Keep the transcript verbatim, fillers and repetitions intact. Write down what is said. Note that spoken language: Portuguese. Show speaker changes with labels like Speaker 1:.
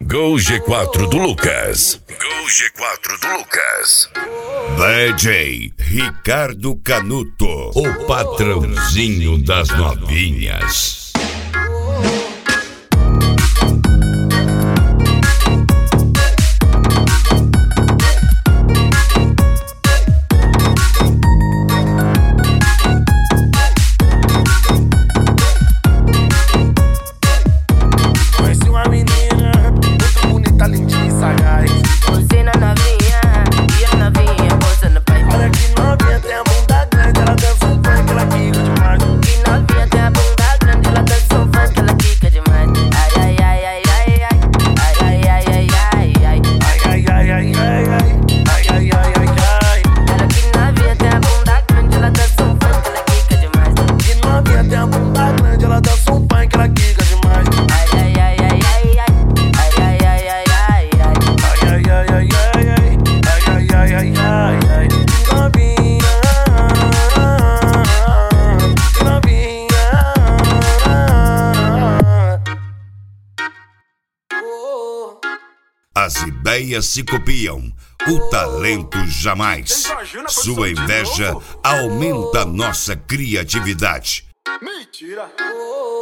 Speaker 1: Gol G quatro do Lucas. Gol G quatro do Lucas. D J Ricardo Canuto, o patrãozinho das novinhas. As ideias se copiam, o talento jamais. Sua inveja aumenta nossa criatividade.
Speaker 2: Mentira!